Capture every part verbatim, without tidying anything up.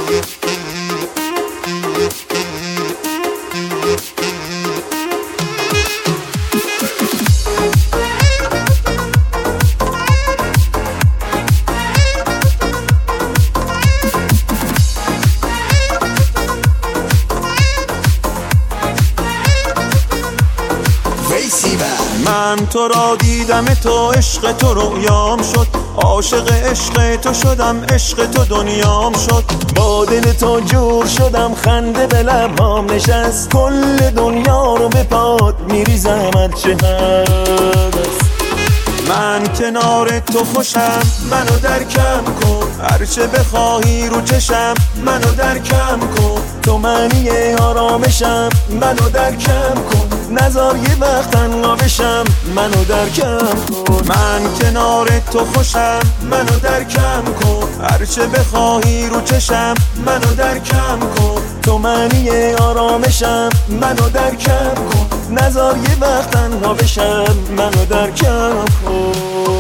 من تو را دیدم تو عشق تو رویام شد، عاشق عشق تو شدم، عشق تو دنیام شد. با دل تو جور شدم، خنده به لبام نشست، کل دنیا رو به پات میریزم هرچه هست. من کنار تو خوشم، منو درکم کن، هرچه بخواهی رو چشم، منو درکم کن. تو معنی آرامشم، منو درکم کن، نذار یه وقت تنها بشم، منو درکم کن. من کنار تو خوشم، منو درکم کن، هرچه بخواهی رو چشم، منو درکم کن. تو معنی آرامشم، منو درکم کن، نذار یه وقت تنها بشم، منو درکم کن.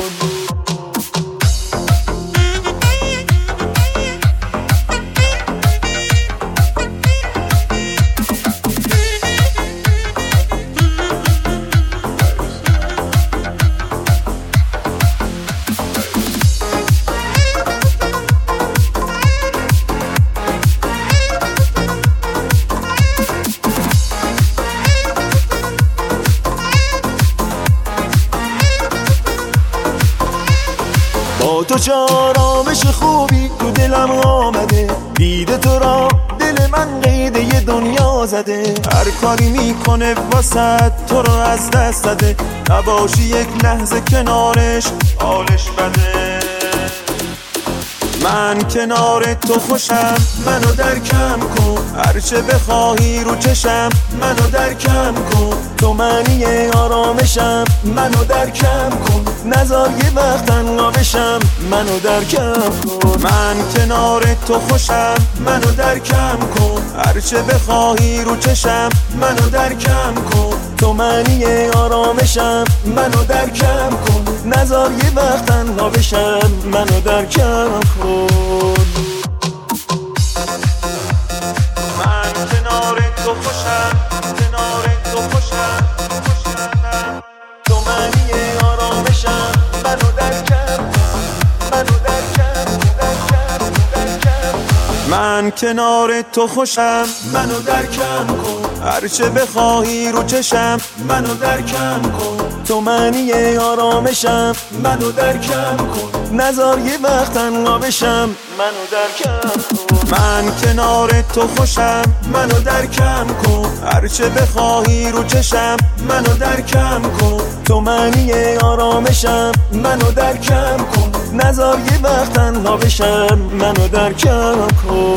با تو چه آرامش خوبی تو دلم آمده، دیده تو را دل من قید یه دنیا زده. هر کاری میکنه واسه تو رو از دست داده، نباشی یک لحظه کنارش حالش بده. من کنار تو خوشم، منو درکم کن، هرچه بخواهی رو چشم، منو درکم کن. تو معنی آرامشم، منو درکم کن، نذار یه وقت تنها بشم، منو درکم کن. من کنار تو خوشم، منو درکم کن، هرچه بخواهی رو چشم، منو درکم کن. تو معنی آرامشم، منو درکم کن، نذار یه وقت تنها بشم، منو درکم کن. من کنار تو خوشم، کنار تو خوشم، تو معنی آرامشم، منو درکم کن، منو درکم درکم درکم. من کنار تو خوشم، منو درکم کن، هرچه بخواهی رو چشم، منو درکم کن. تو معنی آرامشم، منو درکم کن، نذار یه وقت تنها بشم، منو درکم کن. من کنار تو خوشم، منو درکم کن، هرچه بخواهی رو چشم، منو درکم کن. تو معنی آرامشم، منو درکم کن، نذار یه وقت تنها بشم، منو درکم کن.